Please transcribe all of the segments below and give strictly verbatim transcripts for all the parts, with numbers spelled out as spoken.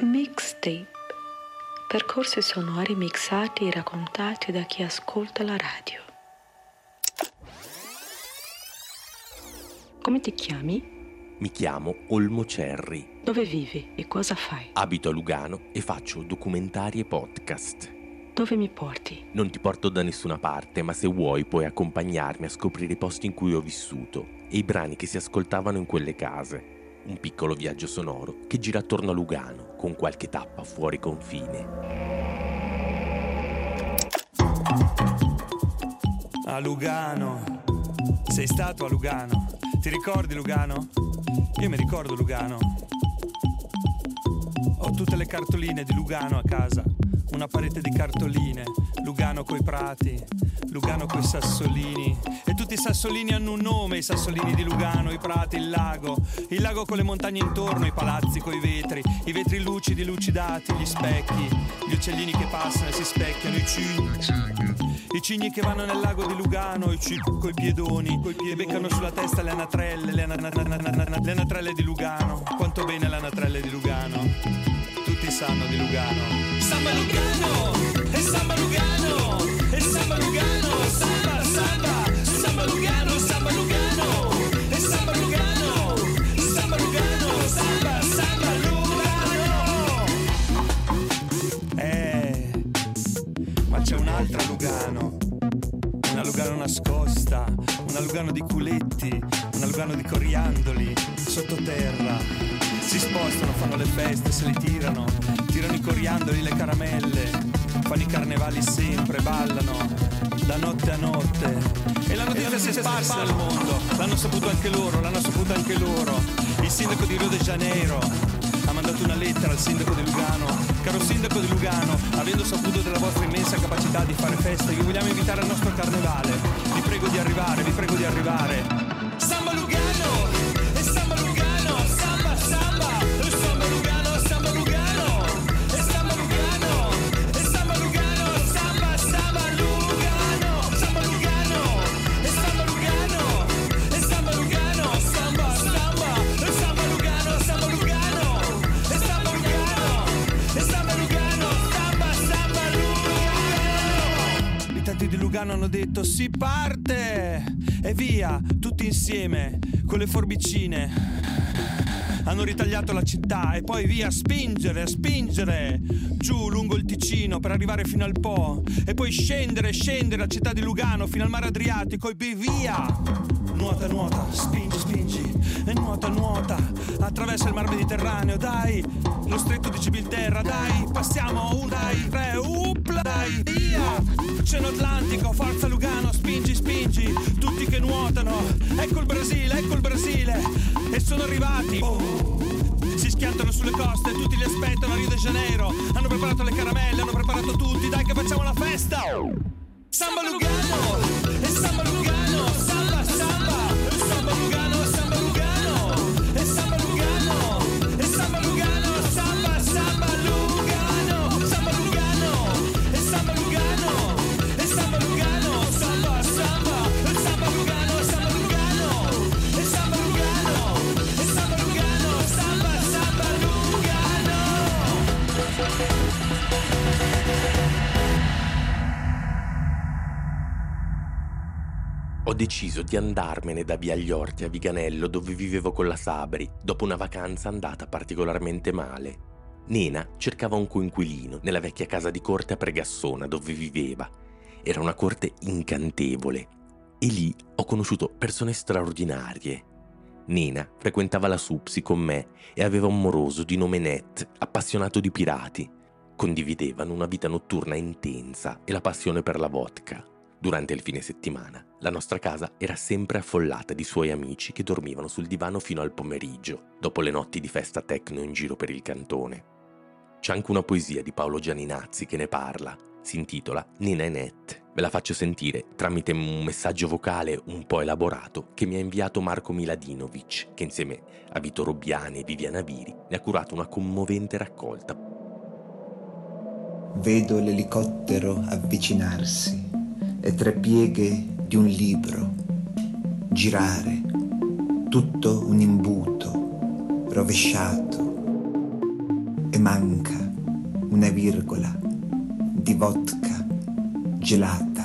Mixtape. Percorsi sonori mixati e raccontati da chi ascolta la radio. Come ti chiami? Mi chiamo Olmo Cerri. Dove vivi e cosa fai? Abito a Lugano e faccio documentari e podcast. Dove mi porti? Non ti porto da nessuna parte, ma se vuoi puoi accompagnarmi a scoprire i posti in cui ho vissuto e i brani che si ascoltavano in quelle case. Un piccolo viaggio sonoro che gira attorno a Lugano, con qualche tappa fuori confine. A Lugano. Sei stato a Lugano? Ti ricordi Lugano? Io mi ricordo Lugano. Ho tutte le cartoline di Lugano a casa. Una parete di cartoline. Lugano coi prati, Lugano coi sassolini. E tutti i sassolini hanno un nome, i sassolini di Lugano, i prati, il lago. Il lago con le montagne intorno, i palazzi coi vetri. I vetri lucidi, lucidati, gli specchi. Gli uccellini che passano e si specchiano, i cigni. I cigni che vanno nel lago di Lugano, i cigni coi piedoni, coi piedi, e beccano sulla testa le anatrelle, le, ana- le anatrelle di Lugano. Quanto bene le anatrelle di Lugano. Tutti sanno di Lugano. Samba Lugano, e samba Lugano, e samba Lugano, samba, samba, samba Lugano, samba Lugano, e samba Lugano, samba Lugano, samba, samba Lugano. Eh, ma c'è un'altra Lugano, una Lugano nascosta, una Lugano di culetti, una Lugano di coriandoli, sottoterra. Si spostano, fanno le feste, se li tirano, tirano i coriandoli, le caramelle, fanno i carnevali sempre, ballano, da notte a notte. E la notizia si è sparsa al mondo, l'hanno saputo anche loro, l'hanno saputo anche loro. Il sindaco di Rio de Janeiro ha mandato una lettera al sindaco di Lugano. Caro sindaco di Lugano, avendo saputo della vostra immensa capacità di fare feste, vi vogliamo invitare al nostro carnevale. Vi prego di arrivare, vi prego di arrivare. Samba Lugano! E samba Lugano! Samba, samba! E samba Lugano! Samba Lugano! E samba Lugano! E samba Lugano! Samba, samba Lugano! Samba Lugano! E samba Lugano! E samba Lugano! Samba, samba! E samba Lugano! Samba Lugano! E samba Lugano! E samba Lugano! Samba, samba Lugano! I tanti di Lugano hanno detto si parte! E via, tutti insieme, con le forbicine. Hanno ritagliato la città e poi via, a spingere, a spingere, giù lungo il Ticino per arrivare fino al Po. E poi scendere, scendere la città di Lugano fino al mare Adriatico e poi via. Nuota, nuota, spingi, spingi, e nuota, nuota, attraversa il mar Mediterraneo, dai, lo stretto di Gibilterra, dai, passiamo, un, dai, tre, upla, dai, via. Oceano Atlantico, forza Lugano, spingi, spingi, tutti che nuotano, ecco il Brasile, ecco il Brasile, e sono arrivati, oh. Si schiantano sulle coste, tutti li aspettano a Rio de Janeiro, hanno preparato le caramelle, hanno preparato tutti, dai che facciamo la festa! Samba Lugano, e samba Lugano, samba, samba, e samba Lugano, samba Lugano, e samba Lugano, e samba Lugano, samba, samba Lugano, samba Lugano, e samba Lugano, e samba Lugano, samba, samba, e samba Lugano, samba Lugano, e samba Lugano, e samba Lugano, samba, samba Lugano. Ho deciso di andarmene da Via agli Orti a Viganello, dove vivevo con la Sabri, dopo una vacanza andata particolarmente male. Nena cercava un coinquilino nella vecchia casa di corte a Pregassona dove viveva. Era una corte incantevole e lì ho conosciuto persone straordinarie. Nena frequentava la Supsi con me e aveva un moroso di nome Net, appassionato di pirati. Condividevano una vita notturna intensa e la passione per la vodka. Durante il fine settimana, la nostra casa era sempre affollata di suoi amici che dormivano sul divano fino al pomeriggio, dopo le notti di festa techno in giro per il cantone. C'è anche una poesia di Paolo Gianinazzi che ne parla. Si intitola Nena e Net. Ve la faccio sentire tramite un messaggio vocale un po' elaborato che mi ha inviato Marco Miladinovic, che insieme a Vito Robbiani e Viviana Viri ne ha curato una commovente raccolta. Vedo l'elicottero avvicinarsi e tre pieghe di un libro girare, tutto un imbuto rovesciato, e manca una virgola di vodka gelata.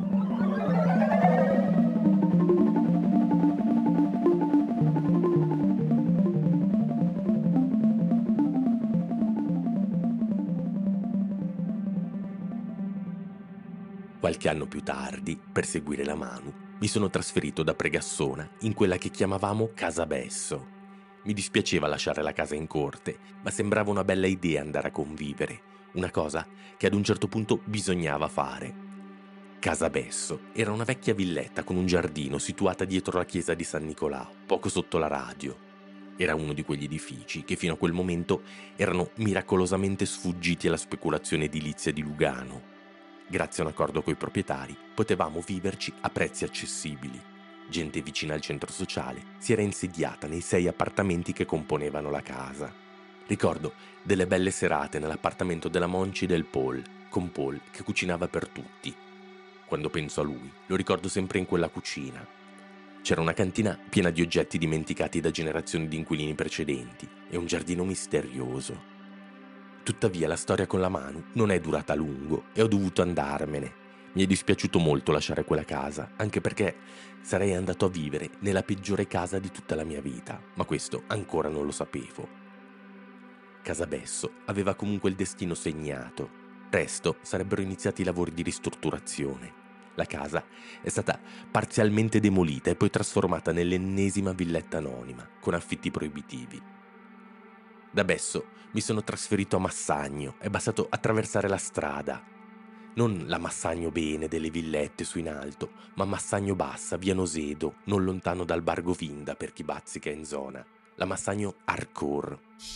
Qualche anno più tardi, per seguire la Manu, mi sono trasferito da Pregassona in quella che chiamavamo Casa Besso. Mi dispiaceva lasciare la casa in corte, ma sembrava una bella idea andare a convivere, una cosa che ad un certo punto bisognava fare. Casa Besso era una vecchia villetta con un giardino situata dietro la chiesa di San Nicolao, poco sotto la radio. Era uno di quegli edifici che fino a quel momento erano miracolosamente sfuggiti alla speculazione edilizia di Lugano. Grazie a un accordo coi proprietari potevamo viverci a prezzi accessibili. Gente vicina al centro sociale si era insediata nei sei appartamenti che componevano la casa. Ricordo delle belle serate nell'appartamento della Monci e del Paul, con Paul che cucinava per tutti. Quando penso a lui, lo ricordo sempre in quella cucina. C'era una cantina piena di oggetti dimenticati da generazioni di inquilini precedenti e un giardino misterioso. Tuttavia la storia con la Manu non è durata a lungo e ho dovuto andarmene. Mi è dispiaciuto molto lasciare quella casa, anche perché sarei andato a vivere nella peggiore casa di tutta la mia vita, ma questo ancora non lo sapevo. Casa Besso aveva comunque il destino segnato. Presto sarebbero iniziati i lavori di ristrutturazione. La casa è stata parzialmente demolita e poi trasformata nell'ennesima villetta anonima, con affitti proibitivi. Da Besso mi sono trasferito a Massagno, è bastato attraversare la strada. Non la Massagno bene delle villette su in alto, ma Massagno bassa, via Nosedo, non lontano dal Bar Govinda per chi bazzica in zona. La Massagno hardcore.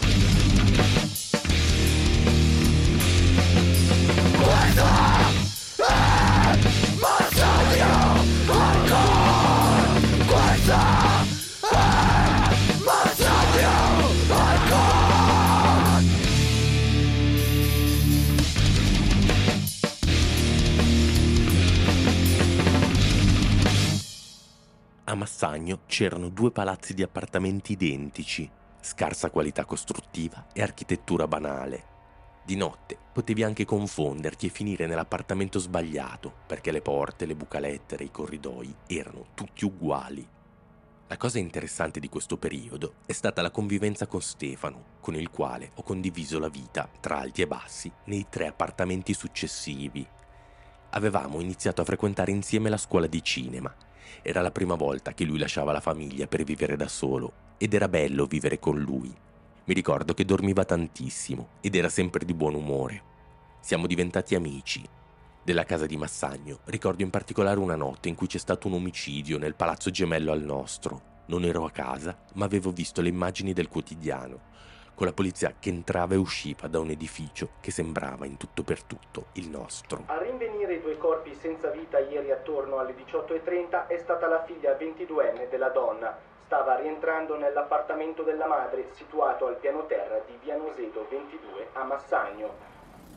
A Massagno c'erano due palazzi di appartamenti identici, scarsa qualità costruttiva e architettura banale. Di notte potevi anche confonderti e finire nell'appartamento sbagliato, perché le porte, le bucalettere e i corridoi erano tutti uguali. La cosa interessante di questo periodo è stata la convivenza con Stefano, con il quale ho condiviso la vita, tra alti e bassi, nei tre appartamenti successivi. Avevamo iniziato a frequentare insieme la scuola di cinema. Era la prima volta che lui lasciava la famiglia per vivere da solo ed era bello vivere con lui. Mi ricordo che dormiva tantissimo ed era sempre di buon umore. Siamo diventati amici. Della casa di Massagno ricordo in particolare una notte in cui c'è stato un omicidio nel palazzo gemello al nostro. Non ero a casa, ma avevo visto le immagini del quotidiano, con la polizia che entrava e usciva da un edificio che sembrava in tutto per tutto il nostro. A rinvenire i due corpi senza vita ieri attorno alle diciotto e trenta è stata la figlia ventiduenne della donna. Stava rientrando nell'appartamento della madre situato al piano terra di via Nosedo ventidue a Massagno.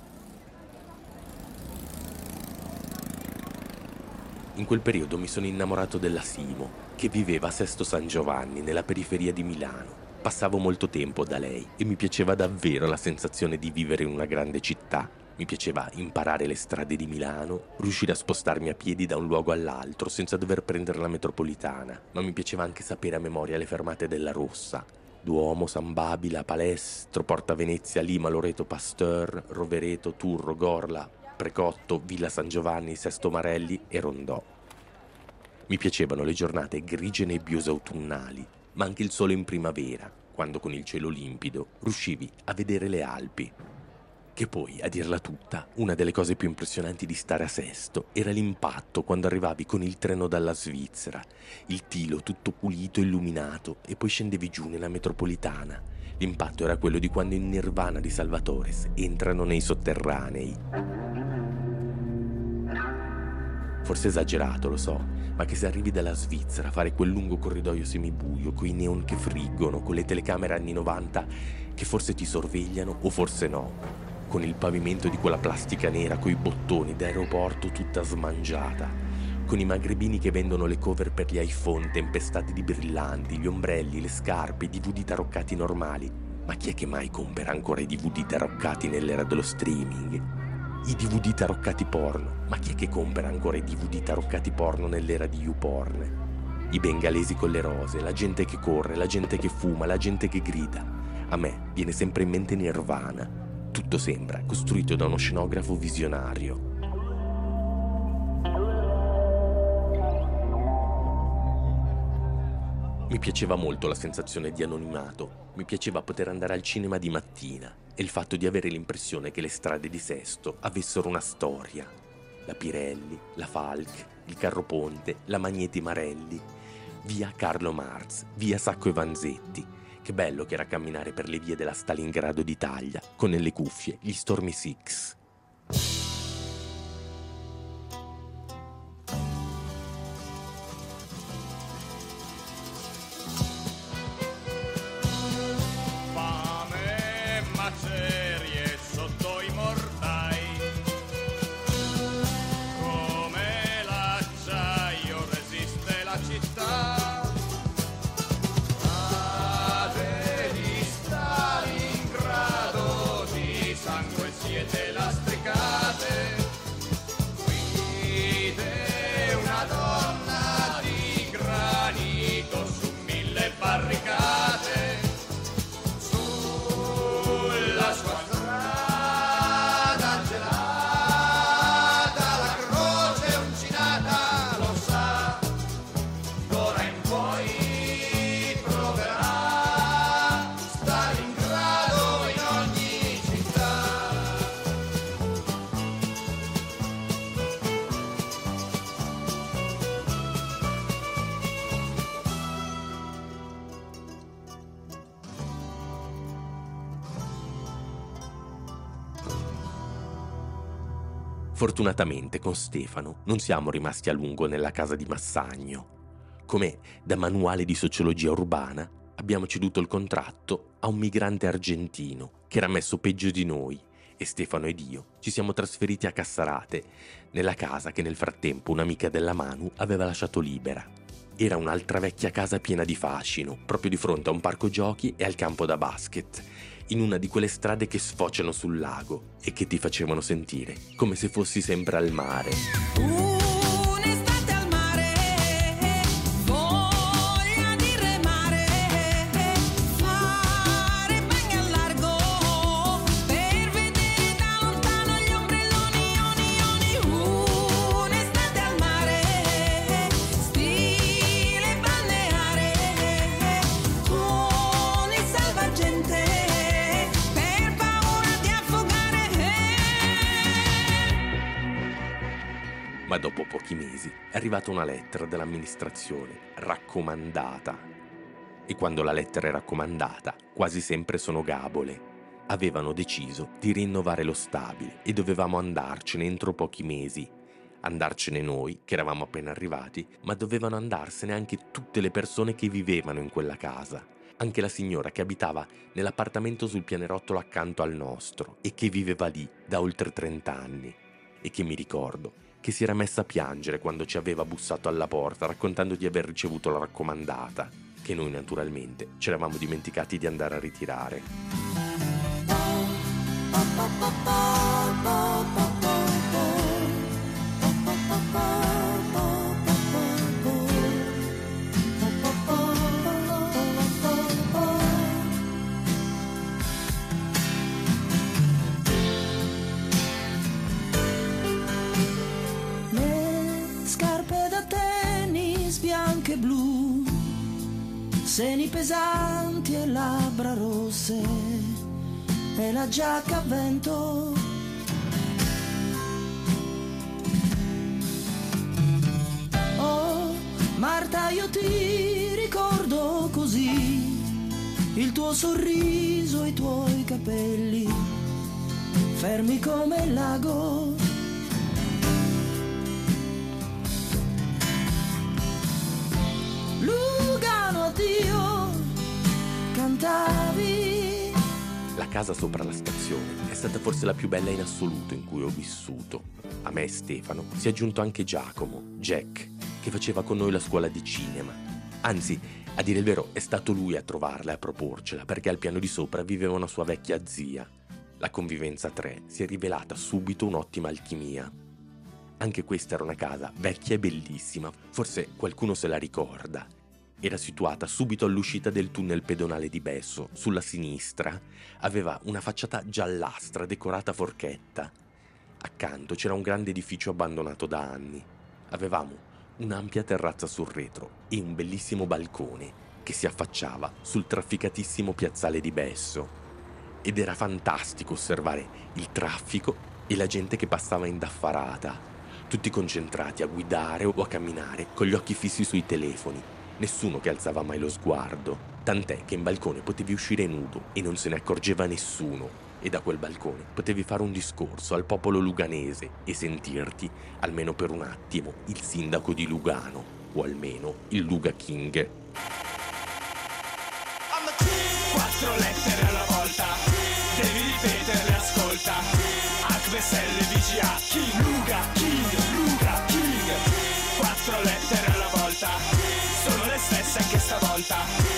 In quel periodo mi sono innamorato della Simo, che viveva a Sesto San Giovanni, nella periferia di Milano. Passavo molto tempo da lei e mi piaceva davvero la sensazione di vivere in una grande città. Mi piaceva imparare le strade di Milano, riuscire a spostarmi a piedi da un luogo all'altro senza dover prendere la metropolitana, ma mi piaceva anche sapere a memoria le fermate della Rossa: Duomo, San Babila, Palestro, Porta Venezia, Lima, Loreto, Pasteur, Rovereto, Turro, Gorla, Precotto, Villa San Giovanni, Sesto Marelli e Rondò. Mi piacevano le giornate grigie e nebbiose autunnali, ma anche il sole in primavera, quando con il cielo limpido riuscivi a vedere le Alpi. Che poi, a dirla tutta, una delle cose più impressionanti di stare a Sesto era l'impatto quando arrivavi con il treno dalla Svizzera, il Tilo tutto pulito e illuminato, e poi scendevi giù nella metropolitana. L'impatto era quello di quando in Nirvana di Salvatores entrano nei sotterranei. Forse esagerato, lo so, ma che se arrivi dalla Svizzera a fare quel lungo corridoio semibuio, coi neon che friggono, con le telecamere anni novanta che forse ti sorvegliano o forse no, con il pavimento di quella plastica nera coi bottoni d'aeroporto tutta smangiata, con i magrebini che vendono le cover per gli iPhone tempestati di brillanti, gli ombrelli, le scarpe, i D V D taroccati normali, Ma chi è che mai compra ancora i D V D taroccati nell'era dello streaming? I D V D taroccati porno. Ma chi è che compra ancora i D V D taroccati porno nell'era di YouPorn? I bengalesi con le rose, la gente che corre, la gente che fuma, la gente che grida. A me viene sempre in mente Nirvana. Tutto sembra costruito da uno scenografo visionario. Mi piaceva molto la sensazione di anonimato, mi piaceva poter andare al cinema di mattina e il fatto di avere l'impressione che le strade di Sesto avessero una storia. La Pirelli, la Falk, il Carro Ponte, la Magneti Marelli, via Carlo Marx, via Sacco e Vanzetti. Che bello che era camminare per le vie della Stalingrado d'Italia, con nelle cuffie gli Stormy Six. Fortunatamente con Stefano non siamo rimasti a lungo nella casa di Massagno. Come da manuale di sociologia urbana abbiamo ceduto il contratto a un migrante argentino che era messo peggio di noi e Stefano ed io ci siamo trasferiti a Cassarate, nella casa che nel frattempo un'amica della Manu aveva lasciato libera. Era un'altra vecchia casa piena di fascino, proprio di fronte a un parco giochi e al campo da basket, in una di quelle strade che sfociano sul lago e che ti facevano sentire come se fossi sempre al mare. Un'estate al mare, voglia di remare, fare bagni al largo, per vedere da lontano gli ombrelloni, oni, oni. Un'estate al mare, stile balneare, con il salvagente. Ma dopo pochi mesi è arrivata una lettera dell'amministrazione raccomandata. E quando la lettera è raccomandata, quasi sempre sono gabole. Avevano deciso di rinnovare lo stabile e dovevamo andarcene entro pochi mesi. Andarcene noi, che eravamo appena arrivati, ma dovevano andarsene anche tutte le persone che vivevano in quella casa. Anche la signora che abitava nell'appartamento sul pianerottolo accanto al nostro e che viveva lì da oltre trent'anni. E che mi ricordo che si era messa a piangere quando ci aveva bussato alla porta raccontando di aver ricevuto la raccomandata, che noi naturalmente ci eravamo dimenticati di andare a ritirare. Bianche e blu, seni pesanti e labbra rosse, e la giacca a vento. Oh, Marta, io ti ricordo così, il tuo sorriso, i tuoi capelli, fermi come il lago. Lugano, addio, cantavi. La casa sopra la stazione è stata forse la più bella in assoluto in cui ho vissuto. A me e Stefano si è aggiunto anche Giacomo, Jack, che faceva con noi la scuola di cinema. Anzi, A dire il vero è stato lui a trovarla e a proporcela, perché al piano di sopra viveva una sua vecchia zia. La convivenza a tre si è rivelata subito un'ottima alchimia. Anche questa era una casa vecchia e bellissima, forse qualcuno se la ricorda. Era situata subito all'uscita del tunnel pedonale di Besso, sulla sinistra. Aveva una facciata giallastra decorata a forchetta. Accanto c'era un grande edificio abbandonato da anni. Avevamo un'ampia terrazza sul retro e un bellissimo balcone che si affacciava sul trafficatissimo piazzale di Besso. Ed era fantastico osservare il traffico e la gente che passava indaffarata, tutti concentrati a guidare o a camminare con gli occhi fissi sui telefoni, nessuno che alzava mai lo sguardo, tant'è che in balcone potevi uscire nudo e non se ne accorgeva nessuno, e da quel balcone potevi fare un discorso al popolo luganese e sentirti, almeno per un attimo, il sindaco di Lugano, o almeno il Luga King. Quattro lettere alla volta, devi ripeterle, ascolta. H V S L V G A, King, Luga King, Luga King. Quattro lettere alla volta, sono le stesse anche stavolta.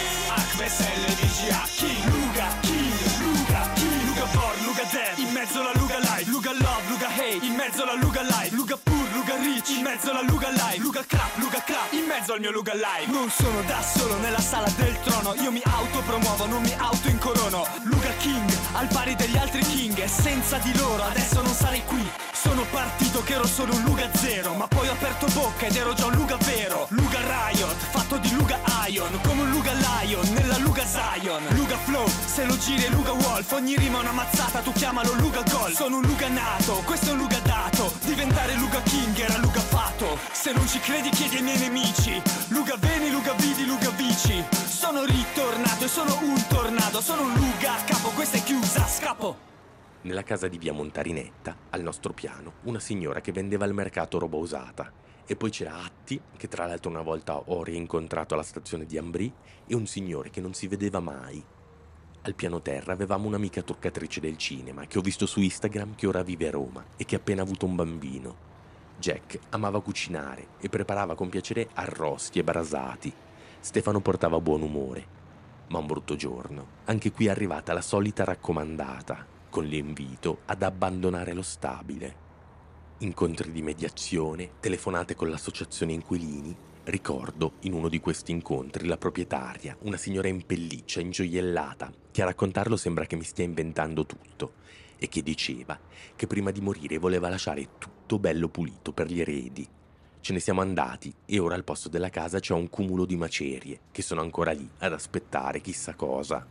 H V S L V G A, King, Luga King, Luga King. Luga Born, Luga Dead, in mezzo alla Luga Life. Luga Love, Luga Hate, in mezzo alla Luga Life. Luga Pur, Luga Rich, in mezzo alla Luga Life. Luga Crap, Luga Crap, in mezzo al mio Luga Life. Non sono da solo nella sala del trono, io mi autopromuovo, non mi autoincorono. Luga King, al pari degli altri King, e senza di loro adesso non sarei qui. Sono partito che ero solo un Luga zero, ma poi ho aperto bocca ed ero già un Luga vero. Luga Riot, fatto di Luga Ion, come un Luga Lion nella Luga Zion. Luga Flow, se lo giri è Luga Wolf, ogni rima è una mazzata, tu chiamalo Luga Gol. Sono un Luga nato, questo è un Luga dato, diventare Luga King era Luga fatto. Se non ci credi chiedi ai miei nemici, Luga Veni, Luga Vidi, Luga Vici. Sono ritornato e sono un tornado, sono un Luga a capo, questa è chiusa, scappo. Nella casa di via Montarinetta, al nostro piano, una signora che vendeva al mercato roba usata. E poi c'era Atti, che tra l'altro una volta ho rincontrato alla stazione di Ambrì, e un signore che non si vedeva mai. Al piano terra avevamo un'amica truccatrice del cinema che ho visto su Instagram, che ora vive a Roma e che ha appena avuto un bambino. Jack amava cucinare e preparava con piacere arrosti e brasati. Stefano portava buon umore. Ma un brutto giorno, anche qui è arrivata la solita raccomandata, con l'invito ad abbandonare lo stabile. Incontri di mediazione, telefonate con l'associazione inquilini. Ricordo in uno di questi incontri la proprietaria, una signora in pelliccia, ingioiellata, che a raccontarlo sembra che mi stia inventando tutto, e che diceva che prima di morire voleva lasciare tutto bello pulito per gli eredi. Ce ne siamo andati e ora al posto della casa c'è un cumulo di macerie che sono ancora lì ad aspettare chissà cosa.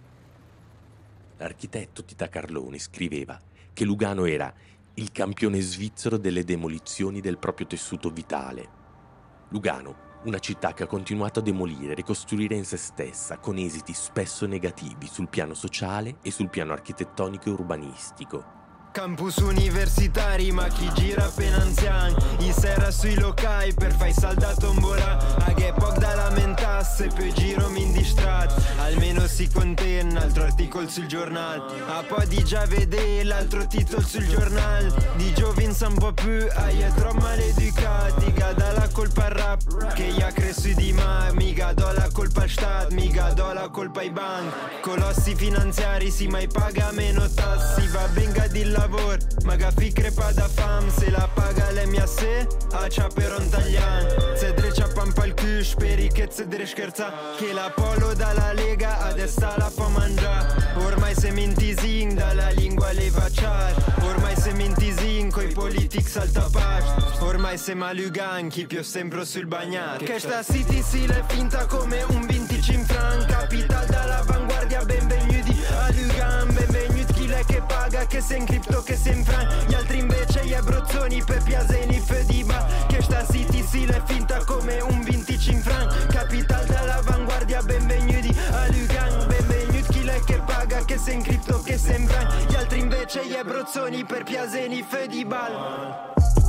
L'architetto Tita Carloni scriveva che Lugano era il campione svizzero delle demolizioni del proprio tessuto vitale. Lugano, una città che ha continuato a demolire e ricostruire in se stessa, con esiti spesso negativi sul piano sociale e sul piano architettonico e urbanistico. Campus universitari, ma chi gira appena anziani. I sera sui locali per fai salda tombola. A che poc da lamentasse, poi giro mi indistrat. Almeno si contenna, altro articolo sul giornale. A poi di già vede l'altro titolo sul giornale. Di giovin un po' più, ai è troppo maleducati. Mica do la colpa al rap, che gli ha cresciuto di mai. Mica do la colpa al Stato, mica do la colpa ai banchi. Colossi finanziari, si mai paga meno tassi. Va benga di lavoro, ma che crepa da fam. Se la paga le mia se, a c'ha per un taglian. Se dreccia pampa il cul, speri che se dre scherza. Che la polo dalla Lega, adesso la fa mangiare. Ormai se mintisin, dalla lingua le vacciar. Ormai se mintisin, coi politics al tapac. Ormai se malugan, chi più sempre sul bagnato. Che sta city si le finta come un venticinque franc. Capital dall'avanguardia, benvenuti a Lugan. Benvenuti chi l'è che paga, che se in cripto, che se in franc. Gli altri invece gli abruzzoni per piaseni fediba. Che sta city si le finta come un venticinque franc. Capital dall'avanguardia, benvenuti a Lugan. Benvenuti chi l'è che paga, che se in cripto, che se in franc. Gli altri invece gli abruzzoni per piaseni fediba.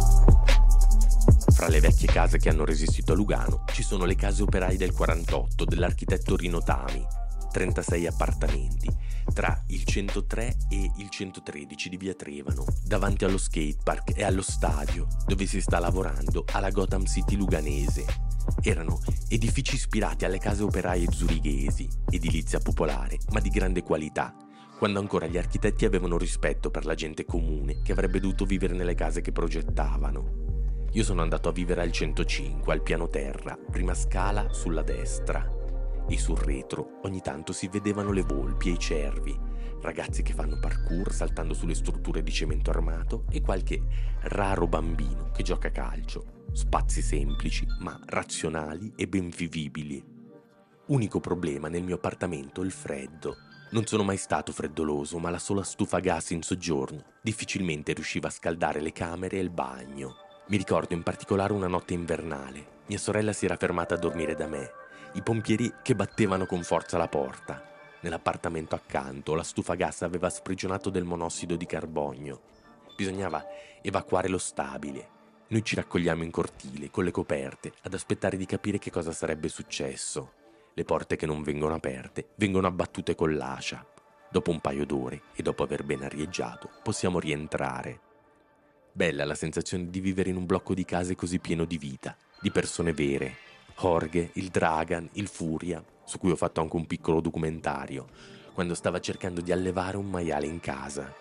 Fra le vecchie case che hanno resistito a Lugano ci sono le case operaie del quarantotto dell'architetto Rino Tami, trentasei appartamenti, tra il centotré e il centotredici di via Trevano, davanti allo skatepark e allo stadio, dove si sta lavorando alla Gotham City luganese. Erano edifici ispirati alle case operaie zurighesi, edilizia popolare, ma di grande qualità, quando ancora gli architetti avevano rispetto per la gente comune che avrebbe dovuto vivere nelle case che progettavano. Io sono andato a vivere al centocinque, al piano terra, prima scala sulla destra, e sul retro ogni tanto si vedevano le volpi e i cervi, ragazzi che fanno parkour saltando sulle strutture di cemento armato e qualche raro bambino che gioca a calcio. Spazi semplici ma razionali e ben vivibili. Unico problema nel mio appartamento il freddo. Non sono mai stato freddoloso, ma la sola stufa a gas in soggiorno difficilmente riusciva a scaldare le camere e il bagno. Mi ricordo in particolare una notte invernale. Mia sorella si era fermata a dormire da me. I pompieri che battevano con forza la porta. Nell'appartamento accanto la stufa a gas aveva sprigionato del monossido di carbonio. Bisognava evacuare lo stabile. Noi ci raccogliamo in cortile, con le coperte, ad aspettare di capire che cosa sarebbe successo. Le porte che non vengono aperte vengono abbattute con l'ascia. Dopo un paio d'ore e dopo aver ben arieggiato, possiamo rientrare. Bella la sensazione di vivere in un blocco di case così pieno di vita, di persone vere. Jorge, il Dragan, il Furia, su cui ho fatto anche un piccolo documentario, quando stava cercando di allevare un maiale in casa.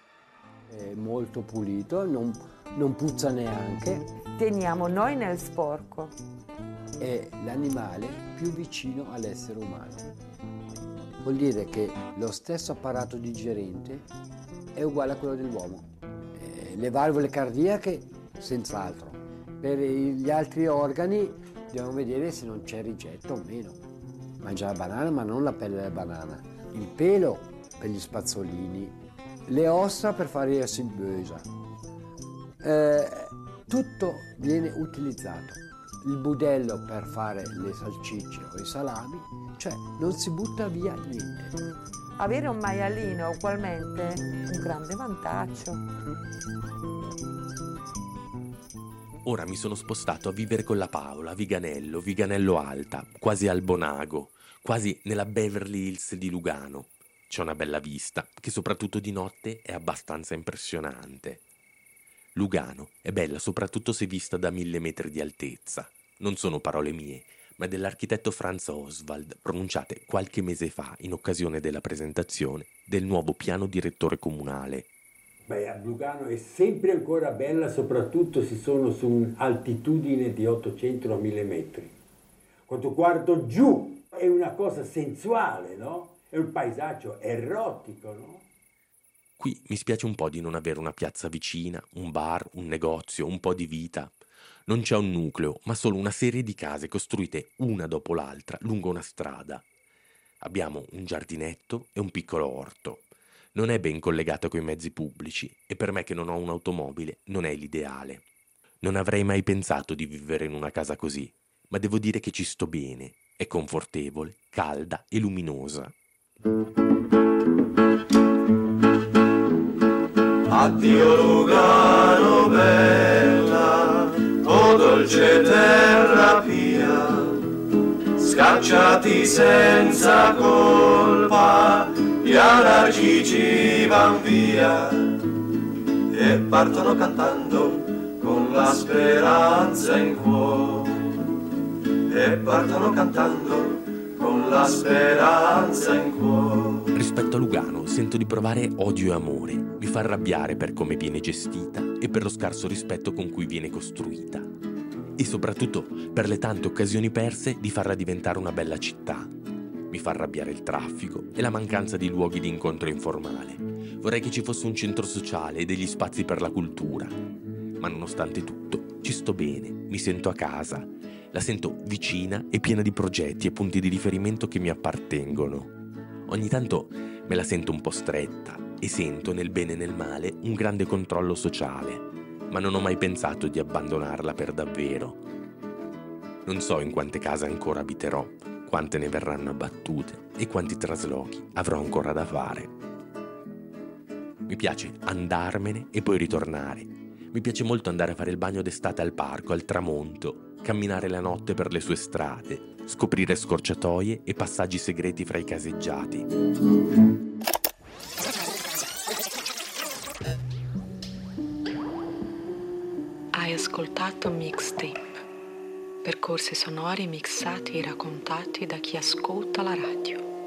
È molto pulito, non, non puzza neanche. Teniamo noi nel sporco. È l'animale più vicino all'essere umano. Vuol dire che lo stesso apparato digerente è uguale a quello dell'uomo. Eh, le valvole cardiache, senz'altro. Per gli altri organi dobbiamo vedere se non c'è ricetta o meno. Mangia la banana, ma non la pelle della banana. Il pelo per gli spazzolini. Le ossa per fare il silbösa. Eh, tutto viene utilizzato. Il budello per fare le salsicce o i salami, cioè non si butta via niente. Avere un maialino è ugualmente un grande vantaggio. Ora mi sono spostato a vivere con la Paola a Viganello, Viganello Alta, quasi al Bonago, quasi nella Beverly Hills di Lugano. C'è una bella vista, che soprattutto di notte è abbastanza impressionante. Lugano è bella soprattutto se vista da mille metri di altezza. Non sono parole mie, ma dell'architetto Franz Oswald, pronunciate qualche mese fa in occasione della presentazione del nuovo piano direttore comunale. Beh, a Lugano è sempre ancora bella, soprattutto se sono su un'altitudine di ottocento a mille metri. Quando guardo giù è una cosa sensuale, no? È un paesaggio erotico, no? Qui mi spiace un po' di non avere una piazza vicina, un bar, un negozio, un po' di vita. Non c'è un nucleo, ma solo una serie di case costruite una dopo l'altra lungo una strada. Abbiamo un giardinetto e un piccolo orto. Non è ben collegato coi mezzi pubblici e per me che non ho un'automobile non è l'ideale. Non avrei mai pensato di vivere in una casa così, ma devo dire che ci sto bene. È confortevole, calda e luminosa. Addio Lugano bella, o dolce terra pia, scacciati senza colpa, gli anarchici van via e partono cantando con la speranza in cuore, e partono cantando con la speranza in cuore. Rispetto a Lugano sento di provare odio e amore. Mi fa arrabbiare per come viene gestita e per lo scarso rispetto con cui viene costruita. E soprattutto per le tante occasioni perse di farla diventare una bella città. Mi fa arrabbiare il traffico e la mancanza di luoghi di incontro informale. Vorrei che ci fosse un centro sociale e degli spazi per la cultura. Ma nonostante tutto, ci sto bene, mi sento a casa. La sento vicina e piena di progetti e punti di riferimento che mi appartengono. Ogni tanto me la sento un po' stretta e sento nel bene e nel male un grande controllo sociale, ma non ho mai pensato di abbandonarla per davvero. Non so in quante case ancora abiterò, quante ne verranno abbattute e quanti traslochi avrò ancora da fare. Mi piace andarmene e poi ritornare. Mi piace molto andare a fare il bagno d'estate al parco, al tramonto, camminare la notte per le sue strade, scoprire scorciatoie e passaggi segreti fra i caseggiati. Hai ascoltato Mixtape. percorsi sonori mixati e raccontati da chi ascolta la radio.